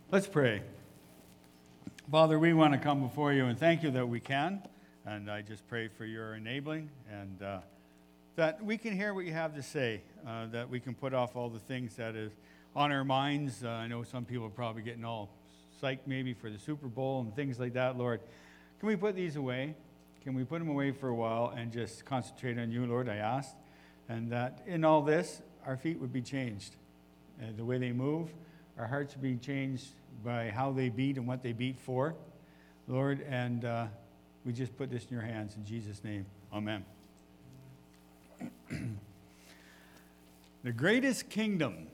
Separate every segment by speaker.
Speaker 1: Let's pray. Father, we want to come before you and thank you that we can. And I just pray for your enabling and that we can hear what you have to say, that we can put off all the things that is on our minds. I know some people are probably getting all psyched maybe for the Super Bowl and things like that, Lord. Can we put these away? Can we put them away for a while and just concentrate on you, Lord, I ask. And that in all this, our feet would be changed. The way they move, our hearts would be changed by how they beat and what they beat for, Lord. And we just put this in your hands in Jesus' name. Amen. The greatest kingdom.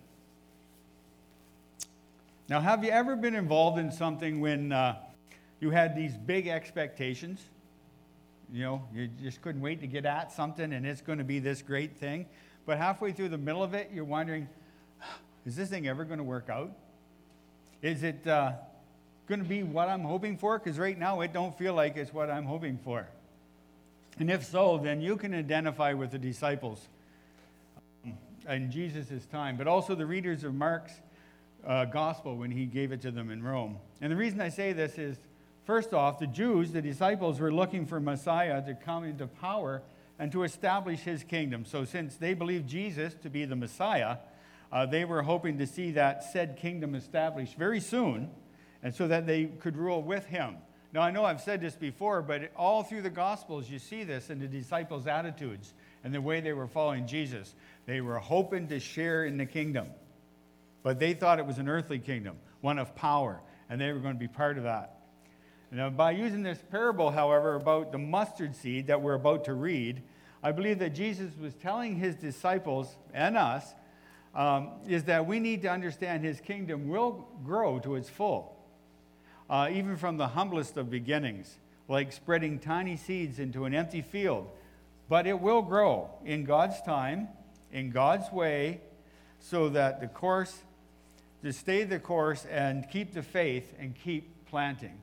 Speaker 1: Now, have you ever been involved in something when you had these big expectations? You know, you just couldn't wait to get at something and it's going to be this great thing. But halfway through the middle of it, you're wondering, is this thing ever going to work out? Is it going to be what I'm hoping for? Because right now it don't feel like it's what I'm hoping for. And if so, then you can identify with the disciples in Jesus' time, but also the readers of Mark's gospel when he gave it to them in Rome. And the reason I say this is, first off, the Jews, the disciples, were looking for Messiah to come into power and to establish his kingdom. So since they believed Jesus to be the Messiah, they were hoping to see that said kingdom established very soon, and so that they could rule with him. Now, I know I've said this before, but all through the Gospels, you see this in the disciples' attitudes and the way they were following Jesus. They were hoping to share in the kingdom, but they thought it was an earthly kingdom, one of power, and they were going to be part of that. Now, by using this parable, however, about the mustard seed that we're about to read, I believe that Jesus was telling his disciples and us is that we need to understand his kingdom will grow to its full, even from the humblest of beginnings, like spreading tiny seeds into an empty field. But it will grow in God's time, in God's way, so that to stay the course and keep the faith and keep planting.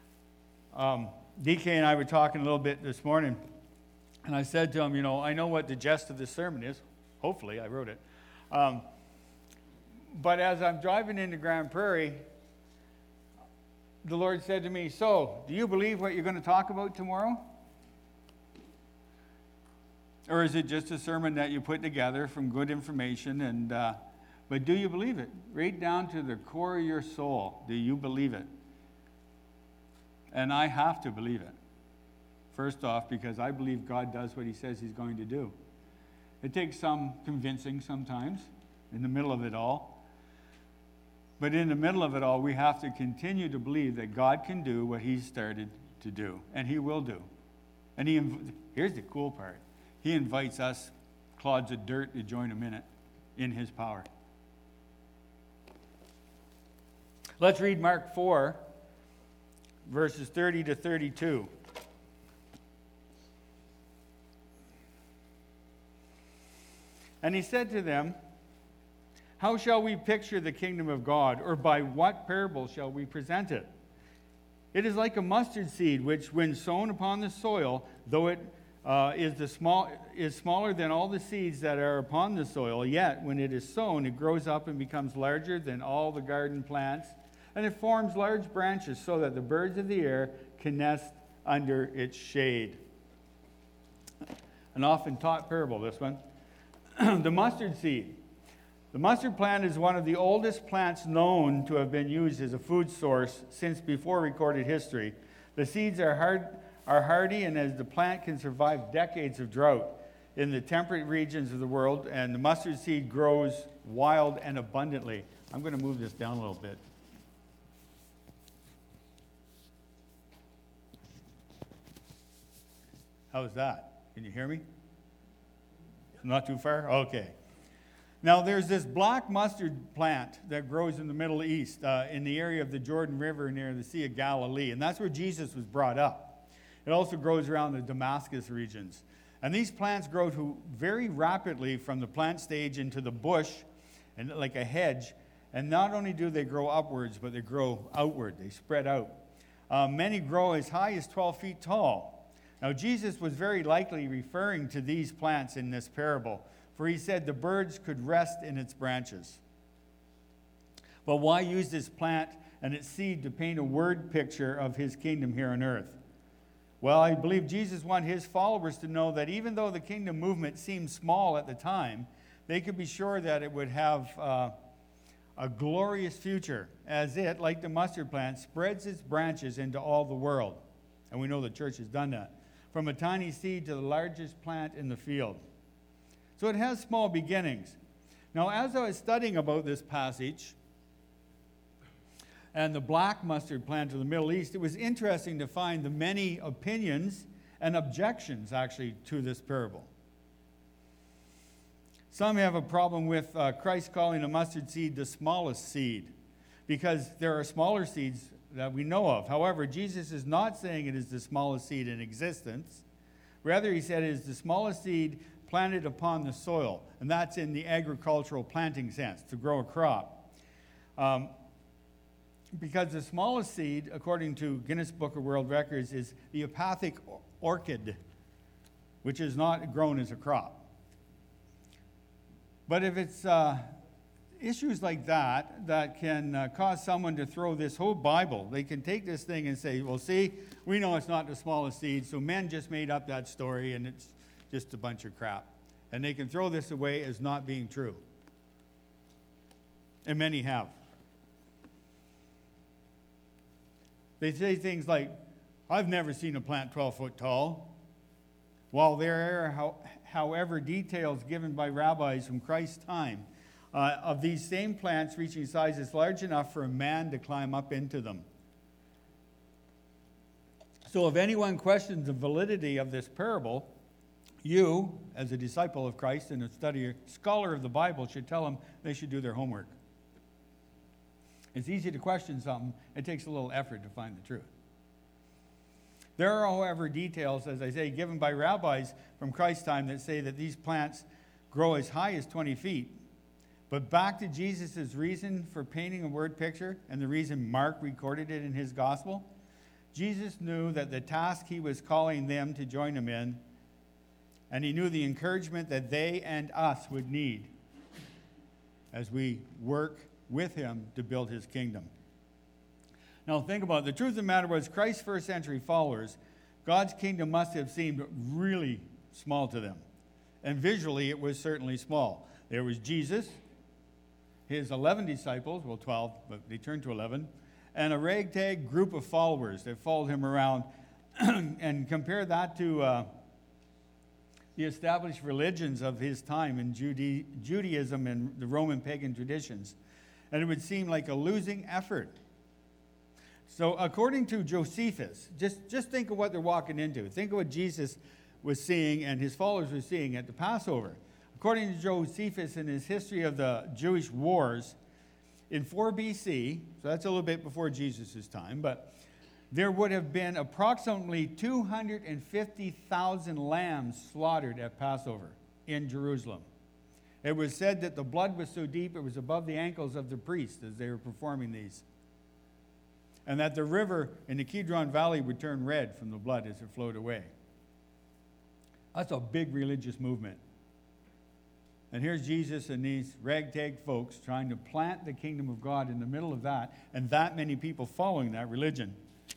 Speaker 1: DK and I were talking a little bit this morning, and I said to him, you know, I know what the gist of this sermon is. Hopefully, I wrote it. But as I'm driving into Grand Prairie, the Lord said to me, so, do you believe what you're going to talk about tomorrow? Or is it just a sermon that you put together from good information? But do you believe it? Right down to the core of your soul, do you believe it? And I have to believe it. First off, because I believe God does what he says he's going to do. It takes some convincing sometimes in the middle of it all. But in the middle of it all, we have to continue to believe that God can do what he started to do. And he will do. And here's the cool part. He invites us, clods of dirt, to join him in his power. Let's read Mark 4, verses 30 to 32. And he said to them, how shall we picture the kingdom of God, or by what parable shall we present it? It is like a mustard seed, which when sown upon the soil, though it is smaller than all the seeds that are upon the soil, yet when it is sown, it grows up and becomes larger than all the garden plants, and it forms large branches so that the birds of the air can nest under its shade. An often taught parable, this one. The mustard seed. The mustard plant is one of the oldest plants known to have been used as a food source since before recorded history. The seeds are hardy, and as the plant can survive decades of drought in the temperate regions of the world, and the mustard seed grows wild and abundantly. I'm going to move this down a little bit. How's that? Can you hear me? Not too far? Okay. Now, there's this black mustard plant that grows in the Middle East, in the area of the Jordan River near the Sea of Galilee, and that's where Jesus was brought up. It also grows around the Damascus regions. And these plants grow very rapidly from the plant stage into the bush, and like a hedge. And not only do they grow upwards, but they grow outward. They spread out. Many grow as high as 12 feet tall. Now, Jesus was very likely referring to these plants in this parable, for he said the birds could rest in its branches. But why use this plant and its seed to paint a word picture of his kingdom here on earth. Well, I believe Jesus wanted his followers to know that even though the kingdom movement seemed small at the time, they could be sure that it would have a glorious future as it, like the mustard plant, spreads its branches into all the world. And we know the church has done that. From a tiny seed to the largest plant in the field. So it has small beginnings. Now, as I was studying about this passage and the black mustard plant of the Middle East, it was interesting to find the many opinions and objections, actually, to this parable. Some have a problem with Christ calling a mustard seed the smallest seed because there are smaller seeds that we know of. However, Jesus is not saying it is the smallest seed in existence. Rather, he said it is the smallest seed planted upon the soil, and that's in the agricultural planting sense, to grow a crop. Because the smallest seed, according to Guinness Book of World Records, is the apathic orchid, which is not grown as a crop. But if it's issues like that that can cause someone to throw this whole Bible, they can take this thing and say, well, see, we know it's not the smallest seed, so men just made up that story and it's just a bunch of crap. And they can throw this away as not being true. And many have. They say things like, I've never seen a plant 12 foot tall. While there are, however, details given by rabbis from Christ's time of these same plants reaching sizes large enough for a man to climb up into them. So if anyone questions the validity of this parable, you, as a disciple of Christ and a scholar of the Bible, should tell them they should do their homework. It's easy to question something. It takes a little effort to find the truth. There are, however, details, as I say, given by rabbis from Christ's time that say that these plants grow as high as 20 feet. But back to Jesus' reason for painting a word picture and the reason Mark recorded it in his gospel, Jesus knew that the task he was calling them to join him in, and he knew the encouragement that they and us would need as we work with him to build his kingdom. Now think about it. The truth of the matter was Christ's first century followers, God's kingdom must have seemed really small to them. And visually it was certainly small. There was Jesus, his 11 disciples, well 12, but they turned to 11, and a ragtag group of followers that followed him around. And compare that to the established religions of his time in Judaism and the Roman pagan traditions. And it would seem like a losing effort. So according to Josephus, just think of what they're walking into. Think of what Jesus was seeing and his followers were seeing at the Passover. According to Josephus in his history of the Jewish wars, in 4 BC, so that's a little bit before Jesus' time, but there would have been approximately 250,000 lambs slaughtered at Passover in Jerusalem. It was said that the blood was so deep it was above the ankles of the priests as they were performing these. And that the river in the Kidron Valley would turn red from the blood as it flowed away. That's a big religious movement. And here's Jesus and these ragtag folks trying to plant the kingdom of God in the middle of that, and that many people following that religion.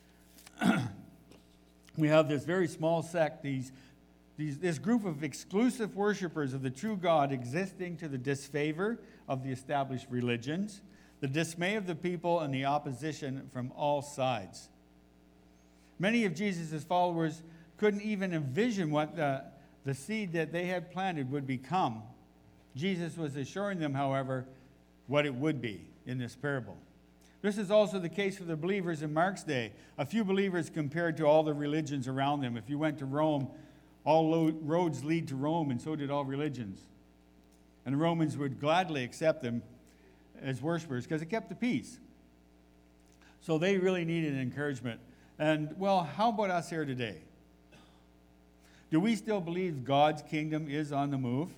Speaker 1: We have this very small sect, this group of exclusive worshipers of the true God existing to the disfavor of the established religions, the dismay of the people, and the opposition from all sides. Many of Jesus' followers couldn't even envision what the seed that they had planted would become. Jesus was assuring them, however, what it would be in this parable. This is also the case for the believers in Mark's day. A few believers compared to all the religions around them. If you went to Rome, all roads lead to Rome, and so did all religions. And the Romans would gladly accept them as worshipers because it kept the peace. So they really needed encouragement. And, well, how about us here today? Do we still believe God's kingdom is on the move?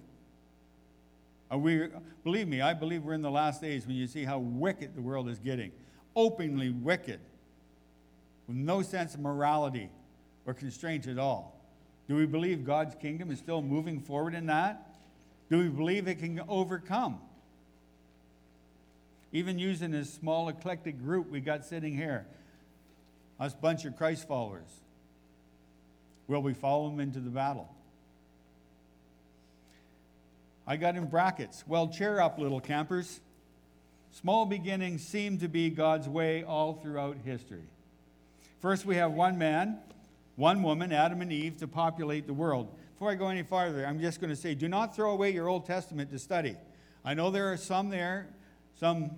Speaker 1: Believe me, I believe we're in the last days when you see how wicked the world is getting. Openly wicked. With no sense of morality or constraint at all. Do we believe God's kingdom is still moving forward in that? Do we believe it can overcome? even using this small eclectic group we got sitting here, us bunch of Christ followers. Will we follow them into the battle? I got in brackets. Well, cheer up, little campers. Small beginnings seem to be God's way all throughout history. First, we have one man, one woman, Adam and Eve, to populate the world. Before I go any farther, I'm just going to say, do not throw away your Old Testament to study. I know there are some there, some,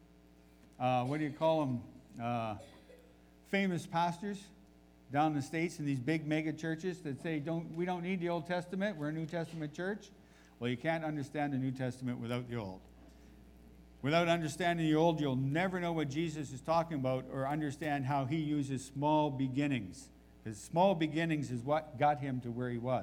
Speaker 1: famous pastors down in the States in these big mega churches that say, we don't need the Old Testament, we're a New Testament church. Well, you can't understand the New Testament without the Old. Without understanding the Old, you'll never know what Jesus is talking about or understand how he uses small beginnings. Because small beginnings is what got him to where he was.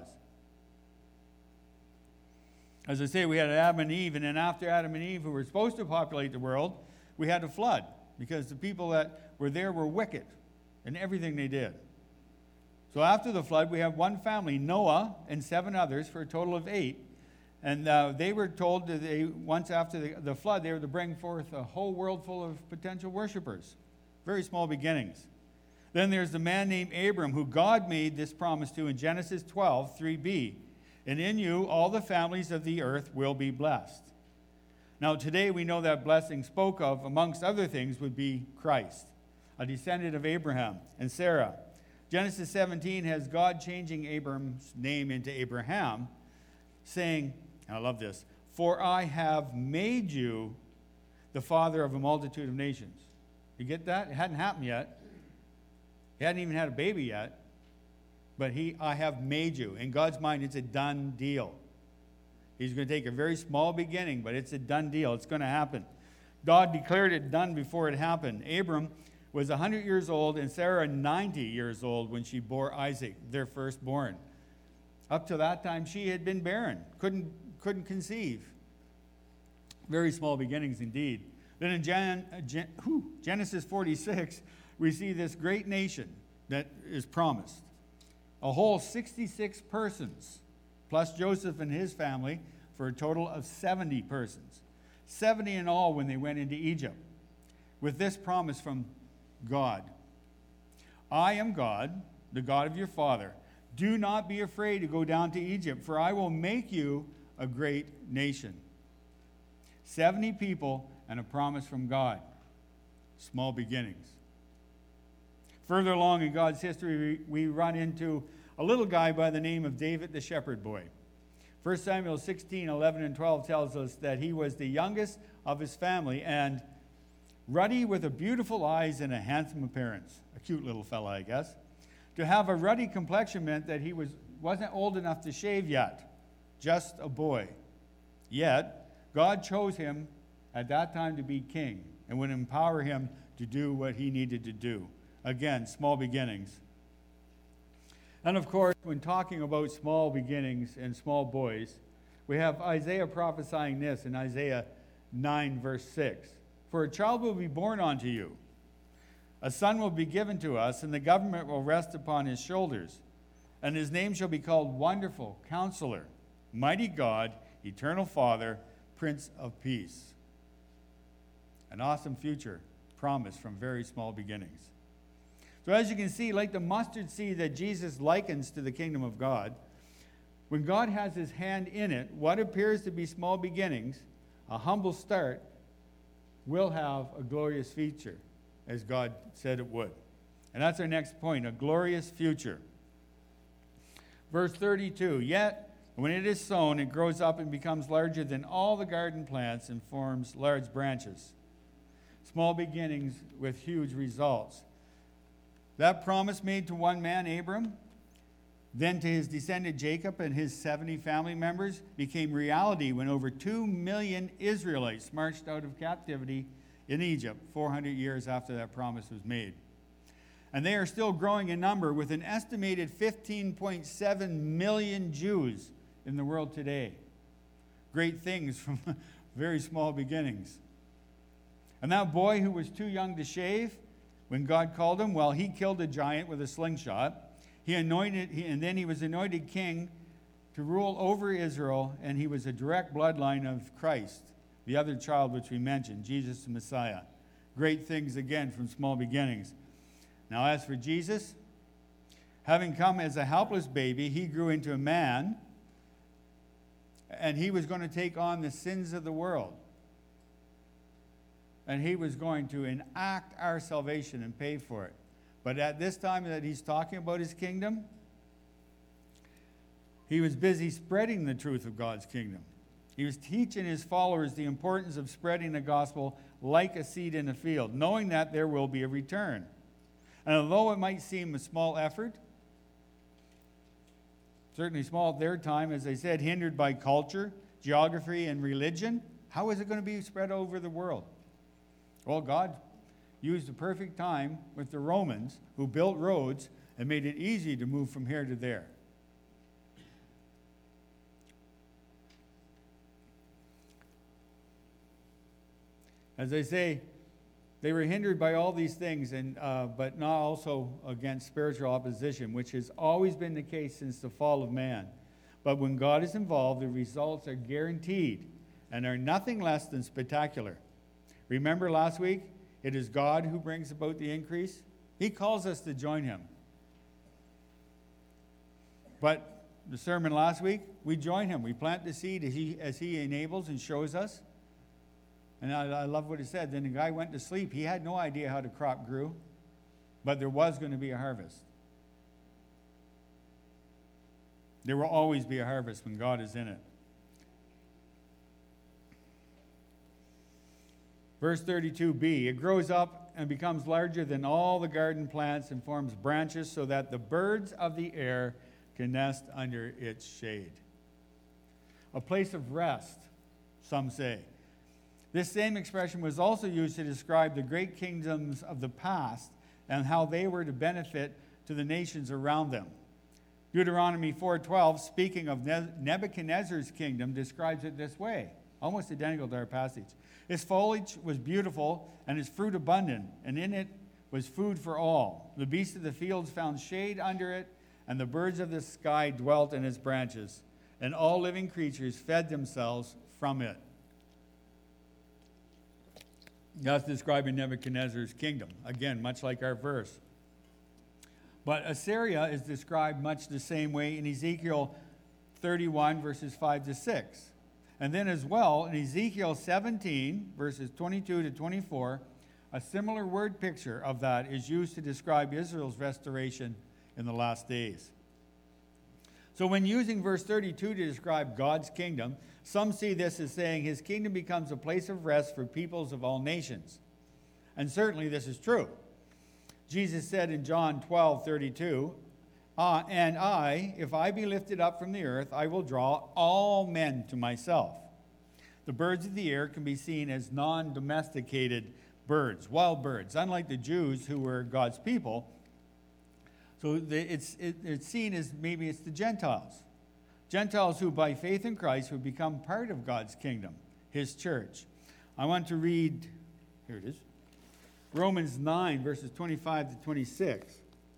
Speaker 1: As I say, we had Adam and Eve, and then after Adam and Eve, who were supposed to populate the world, we had a flood because the people that were there were wicked in everything they did. So after the flood, we have one family, Noah and 7 others, for a total of 8. And they were told that once after the flood, they were to bring forth a whole world full of potential worshipers. Very small beginnings. Then there's the man named Abram, who God made this promise to in Genesis 12, 3b. And in you, all the families of the earth will be blessed. Now, today we know that blessing spoke of, amongst other things, would be Christ, a descendant of Abraham and Sarah. Genesis 17 has God changing Abram's name into Abraham, saying, I love this, for I have made you the father of a multitude of nations. You get that? It hadn't happened yet. He hadn't even had a baby yet. But I have made you. In God's mind, it's a done deal. He's going to take a very small beginning, but it's a done deal. It's going to happen. God declared it done before it happened. Abram was 100 years old and Sarah 90 years old when she bore Isaac, their firstborn. Up to that time, she had been barren, couldn't conceive. Very small beginnings indeed. Then in Genesis 46, we see this great nation that is promised. A whole 66 persons, plus Joseph and his family, for a total of 70 persons. 70 in all when they went into Egypt, with this promise from God. I am God, the God of your father. Do not be afraid to go down to Egypt, for I will make you a great nation. 70 people and a promise from God. Small beginnings. Further along in God's history, we run into a little guy by the name of David the shepherd boy. 1 Samuel 16, 11 and 12 tells us that he was the youngest of his family and ruddy with a beautiful eyes and a handsome appearance. A cute little fella, I guess. To have a ruddy complexion meant that he wasn't old enough to shave yet, just a boy. Yet, God chose him at that time to be king and would empower him to do what he needed to do. Again, small beginnings. And of course, when talking about small beginnings and small boys, we have Isaiah prophesying this in Isaiah 9, verse 6. For a child will be born unto you. A son will be given to us, and the government will rest upon his shoulders. And his name shall be called Wonderful, Counselor, Mighty God, Eternal Father, Prince of Peace. An awesome future promised from very small beginnings. So as you can see, like the mustard seed that Jesus likens to the kingdom of God, when God has his hand in it, what appears to be small beginnings, a humble start, will have a glorious future, as God said it would. And that's our next point, a glorious future. Verse 32, yet when it is sown, it grows up and becomes larger than all the garden plants and forms large branches. Small beginnings with huge results. That promise made to one man, Abram, then to his descendant Jacob and his 70 family members, became reality when over 2 million Israelites marched out of captivity in Egypt 400 years after that promise was made. And they are still growing in number with an estimated 15.7 million Jews in the world today. Great things from very small beginnings. And that boy who was too young to shave, when God called him, well, he killed a giant with a slingshot. And then he was anointed king to rule over Israel, and he was a direct bloodline of Christ, the other child which we mentioned, Jesus the Messiah. Great things again from small beginnings. Now as for Jesus, having come as a helpless baby, he grew into a man, and he was going to take on the sins of the world. And he was going to enact our salvation and pay for it. But at this time that he's talking about his kingdom, he was busy spreading the truth of God's kingdom. He was teaching his followers the importance of spreading the gospel like a seed in a field, knowing that there will be a return. And although it might seem a small effort, certainly small at their time, as I said, hindered by culture, geography, and religion, how is it going to be spread over the world? Well, God used the perfect time with the Romans, who built roads and made it easy to move from here to there. As I say, they were hindered by all these things, but not also against spiritual opposition, which has always been the case since the fall of man. But when God is involved, the results are guaranteed and are nothing less than spectacular. Remember last week, it is God who brings about the increase. He calls us to join him. But the sermon last week, we join him. We plant the seed as he enables and shows us. And I love what it said. Then the guy went to sleep. He had no idea how the crop grew, but there was going to be a harvest. There will always be a harvest when God is in it. Verse 32b, it grows up and becomes larger than all the garden plants and forms branches so that the birds of the air can nest under its shade. A place of rest, some say. This same expression was also used to describe the great kingdoms of the past and how they were to benefit to the nations around them. Deuteronomy 4:12, speaking of Nebuchadnezzar's kingdom, describes it this way, almost identical to our passage. Its foliage was beautiful and its fruit abundant, and in it was food for all. The beasts of the fields found shade under it, and the birds of the sky dwelt in its branches, and all living creatures fed themselves from it. That's describing Nebuchadnezzar's kingdom. Again, much like our verse. But Assyria is described much the same way in Ezekiel 31, verses 5 to 6. And then as well, in Ezekiel 17, verses 22 to 24, a similar word picture of that is used to describe Israel's restoration in the last days. So when using verse 32 to describe God's kingdom, some see this as saying his kingdom becomes a place of rest for peoples of all nations. And certainly this is true. Jesus said in John 12:32, and I, if I be lifted up from the earth, I will draw all men to myself. The birds of the air can be seen as non-domesticated birds, wild birds, unlike the Jews who were God's people. So it's seen as maybe it's the Gentiles. Gentiles who by faith in Christ would become part of God's kingdom, his church. I want to read, here it is, Romans 9, verses 25 to 26.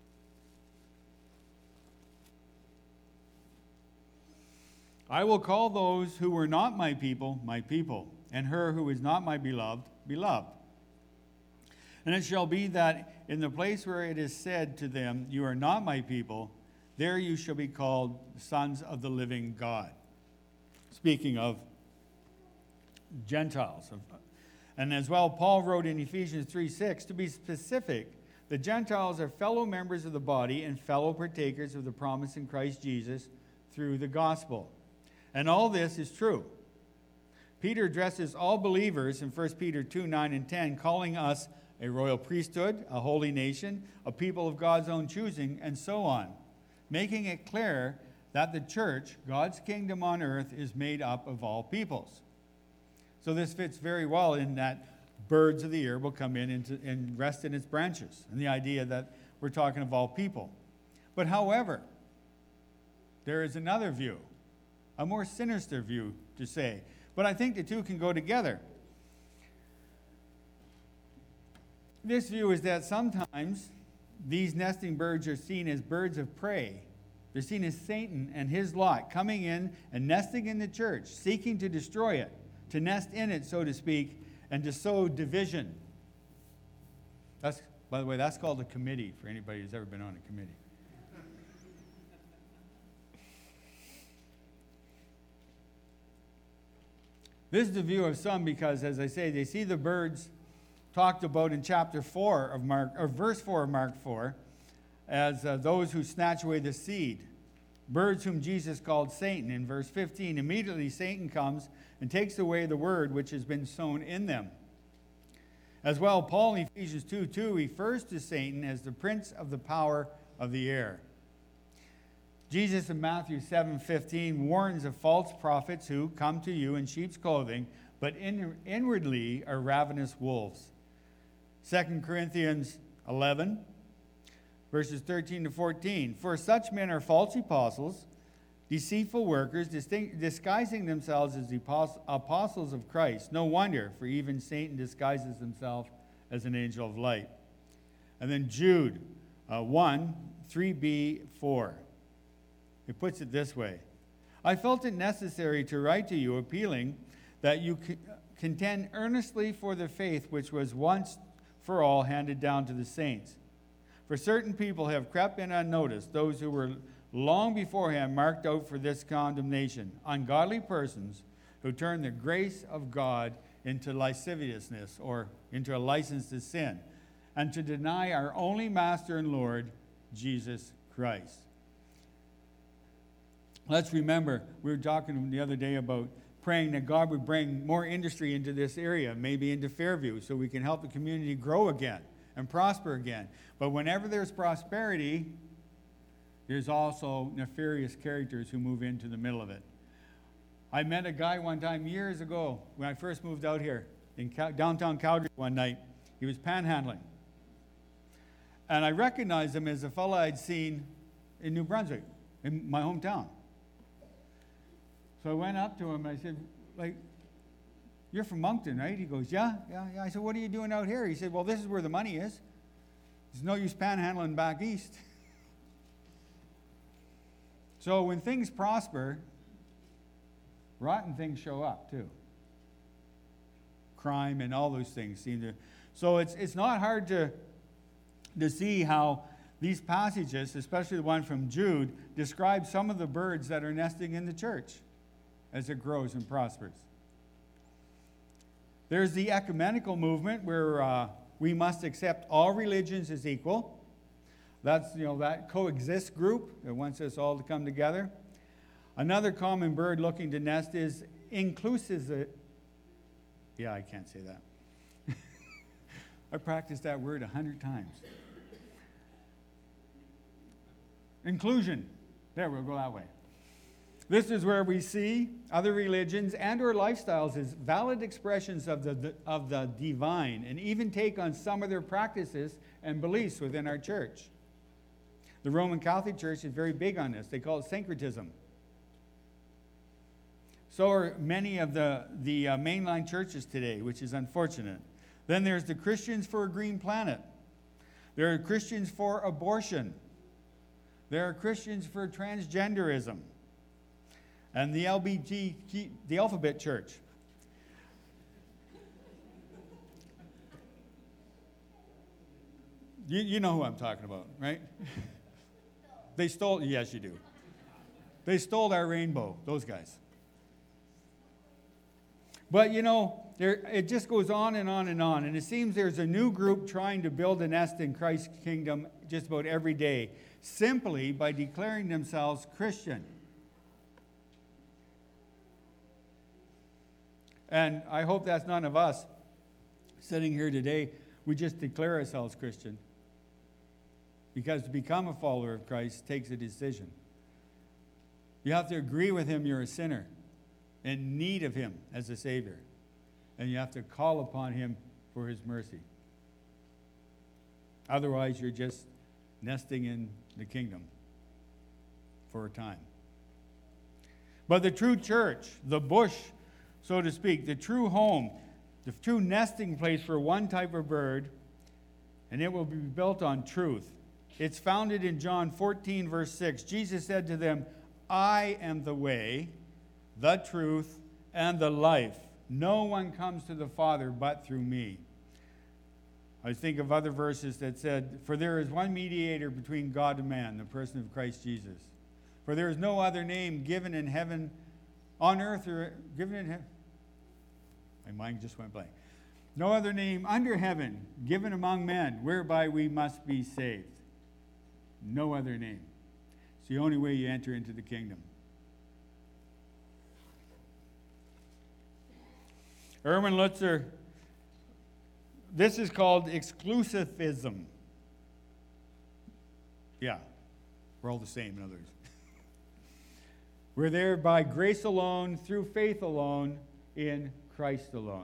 Speaker 1: I will call those who were not my people, and her who is not my beloved, beloved. And it shall be that in the place where it is said to them, you are not my people, there you shall be called sons of the living God. Speaking of Gentiles. And as well, Paul wrote in Ephesians 3:6, to be specific, the Gentiles are fellow members of the body and fellow partakers of the promise in Christ Jesus through the gospel. And all this is true. Peter addresses all believers in 1 Peter 2:9 and 10, calling us a royal priesthood, a holy nation, a people of God's own choosing, and so on, making it clear that the church, God's kingdom on earth, is made up of all peoples. So this fits very well in that birds of the air will come in and rest in its branches, and the idea that we're talking of all people. But however, there is another view, a more sinister view to say, but I think the two can go together. This view is that sometimes these nesting birds are seen as birds of prey. They're seen as Satan and his lot coming in and nesting in the church, seeking to destroy it, to nest in it, so to speak, and to sow division. By the way, that's called a committee for anybody who's ever been on a committee. This is the view of some because, as I say, they see the birds talked about in chapter 4 of Mark, or verse 4 of Mark 4, as those who snatch away the seed. Birds whom Jesus called Satan. In verse 15, immediately Satan comes and takes away the word which has been sown in them. As well, Paul in Ephesians 2:2 refers to Satan as the prince of the power of the air. Jesus in Matthew 7:15 warns of false prophets who come to you in sheep's clothing, but inwardly are ravenous wolves. 2 Corinthians 11, verses 13 to 14. For such men are false apostles, deceitful workers, disguising themselves as the apostles of Christ. No wonder, for even Satan disguises himself as an angel of light. And then Jude 1, 3b, 4. It puts it this way. I felt it necessary to write to you, appealing that you contend earnestly for the faith which was once for all handed down to the saints. For certain people have crept in unnoticed, those who were long beforehand marked out for this condemnation, ungodly persons who turn the grace of God into lasciviousness, or into a license to sin, and to deny our only Master and Lord, Jesus Christ. Let's remember, we were talking the other day about praying that God would bring more industry into this area, maybe into Fairview, so we can help the community grow again and prosper again. But whenever there's prosperity, there's also nefarious characters who move into the middle of it. I met a guy one time years ago when I first moved out here in downtown Calgary one night. He was panhandling. And I recognized him as a fellow I'd seen in New Brunswick, in my hometown. So I went up to him and I said, you're from Moncton, right? He goes, yeah. I said, what are you doing out here? He said, well, this is where the money is. There's no use panhandling back east. So when things prosper, rotten things show up too. Crime and all those things seem to. So it's not hard to see how these passages, especially the one from Jude, describe some of the birds that are nesting in the church as it grows and prospers. There's the ecumenical movement where we must accept all religions as equal. That's, that coexist group that wants us all to come together. Another common bird looking to nest is inclusive. Yeah, I can't say that. I practiced that word 100 times. Inclusion. There, we'll go that way. This is where we see other religions and or lifestyles as valid expressions of the divine, and even take on some of their practices and beliefs within our church. The Roman Catholic Church is very big on this. They call it syncretism. So are many of the mainline churches today, which is unfortunate. Then there's the Christians for a green planet. There are Christians for abortion. There are Christians for transgenderism. And the LGBT, the Alphabet Church. You know who I'm talking about, right? They stole, yes, you do. They stole our rainbow, those guys. But it just goes on and on and on. And it seems there's a new group trying to build a nest in Christ's kingdom just about every day, simply by declaring themselves Christian. And I hope that's none of us sitting here today. We just declare ourselves Christian. Because to become a follower of Christ takes a decision. You have to agree with him you're a sinner, in need of him as a Savior. And you have to call upon him for his mercy. Otherwise, you're just nesting in the kingdom for a time. But the true church, the bush, so to speak, the true home, the true nesting place for one type of bird, and it will be built on truth. It's founded in John 14, verse 6. Jesus said to them, I am the way, the truth, and the life. No one comes to the Father but through me. I think of other verses that said, for there is one mediator between God and man, the person of Christ Jesus. For there is no other name given in heaven, on earth, or given in heaven. My mind just went blank. No other name under heaven given among men whereby we must be saved. No other name. It's the only way you enter into the kingdom. Erwin Lutzer, this is called exclusivism. Yeah, we're all the same, in other words. We're there by grace alone, through faith alone, in Christ alone.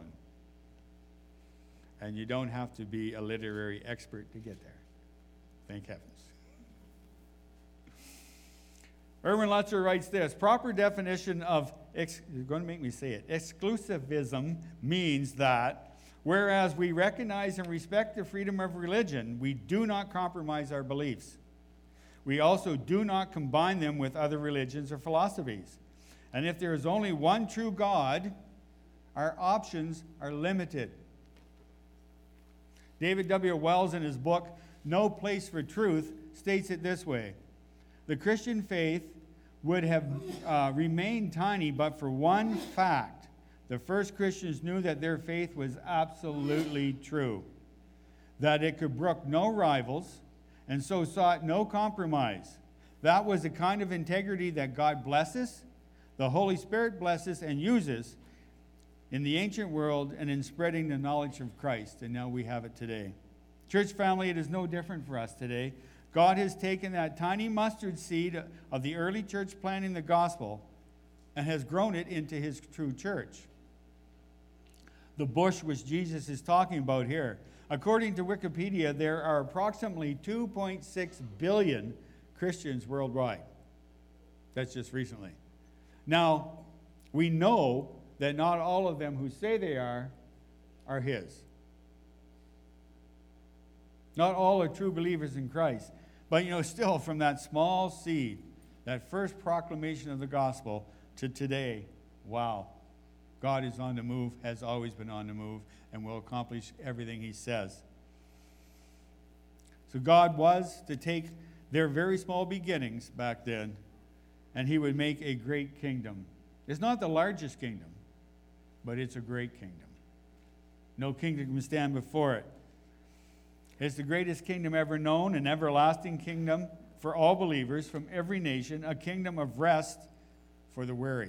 Speaker 1: And you don't have to be a literary expert to get there. Thank heavens. Erwin Lutzer writes this, proper definition of, you're going to make me say it, exclusivism means that whereas we recognize and respect the freedom of religion, we do not compromise our beliefs. We also do not combine them with other religions or philosophies. And if there is only one true God, our options are limited. David W. Wells, in his book, No Place for Truth, states it this way. The Christian faith would have remained tiny but for one fact. The first Christians knew that their faith was absolutely true, that it could brook no rivals, and so sought no compromise. That was the kind of integrity that God blesses, the Holy Spirit blesses and uses in the ancient world and in spreading the knowledge of Christ. And now we have it today. Church family, it is no different for us today. God has taken that tiny mustard seed of the early church planting the gospel and has grown it into his true church. The bush which Jesus is talking about here. According to Wikipedia, there are approximately 2.6 billion Christians worldwide. That's just recently. Now, we know that not all of them who say they are his. Not all are true believers in Christ. But, still from that small seed, that first proclamation of the gospel to today, wow, God is on the move, has always been on the move, and will accomplish everything he says. So God was to take their very small beginnings back then, and he would make a great kingdom. It's not the largest kingdom, but it's a great kingdom. No kingdom can stand before it. It's the greatest kingdom ever known, an everlasting kingdom for all believers from every nation, a kingdom of rest for the weary.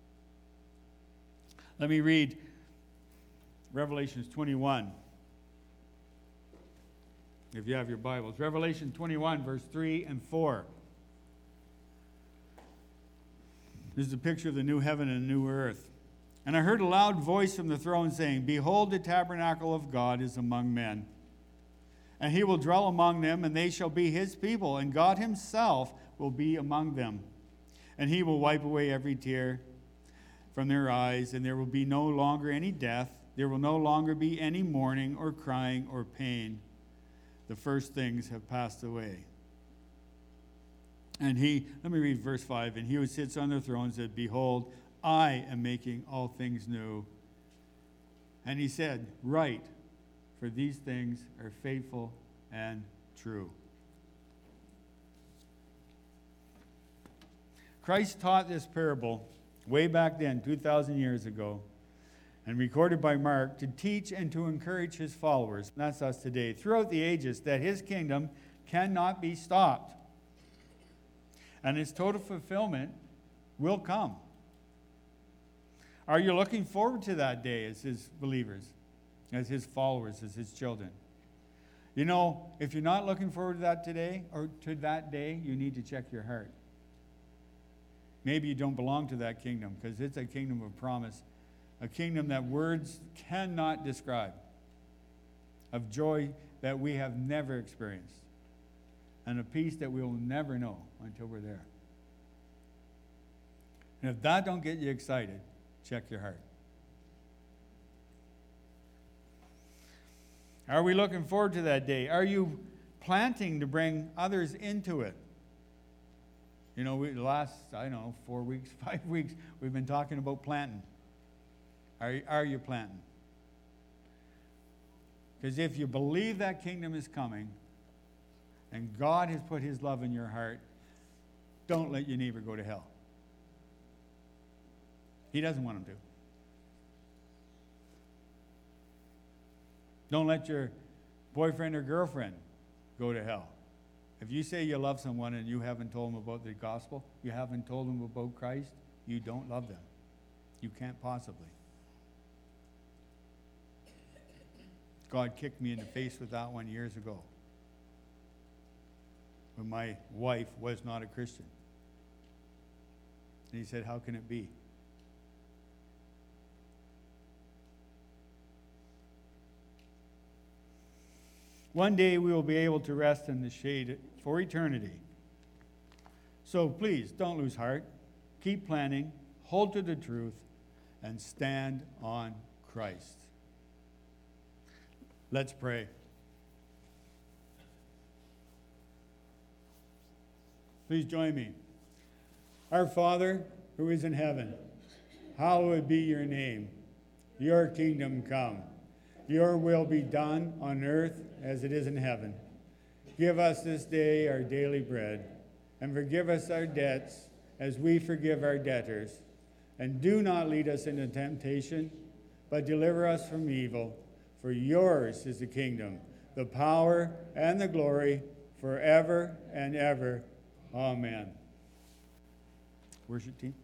Speaker 1: Let me read Revelation 21. If you have your Bibles. Revelation 21, verse 3 and 4. This is a picture of the new heaven and the new earth. And I heard a loud voice from the throne saying, behold, the tabernacle of God is among men. And he will dwell among them, and they shall be his people, and God himself will be among them. And he will wipe away every tear from their eyes, and there will be no longer any death. There will no longer be any mourning or crying or pain. The first things have passed away. And let me read verse 5. And he who sits on the throne said, behold, I am making all things new. And he said, write, for these things are faithful and true. Christ taught this parable way back then, 2,000 years ago, and recorded by Mark to teach and to encourage his followers, and that's us today, throughout the ages, that his kingdom cannot be stopped. And its total fulfillment will come. Are you looking forward to that day as his believers, as his followers, as his children? If you're not looking forward to that today or to that day, you need to check your heart. Maybe you don't belong to that kingdom because it's a kingdom of promise, a kingdom that words cannot describe, of joy that we have never experienced, and a peace that we will never know until we're there. And if that don't get you excited, check your heart. Are we looking forward to that day? Are you planting to bring others into it? The last, 4 weeks, 5 weeks, we've been talking about planting. Are you planting? Because if you believe that kingdom is coming and God has put his love in your heart, don't let your neighbor go to hell. He doesn't want him to. Don't let your boyfriend or girlfriend go to hell. If you say you love someone and you haven't told them about the gospel, you haven't told them about Christ, you don't love them. You can't possibly. God kicked me in the face with that one years ago when my wife was not a Christian. And he said, how can it be? One day we will be able to rest in the shade for eternity. So please, don't lose heart. Keep planning, hold to the truth, and stand on Christ. Let's pray. Please join me. Our Father, who is in heaven, hallowed be your name. Your kingdom come. Your will be done on earth as it is in heaven. Give us this day our daily bread, and forgive us our debts as we forgive our debtors. And do not lead us into temptation, but deliver us from evil. For yours is the kingdom, the power, and the glory, forever and ever. Amen. Worship team.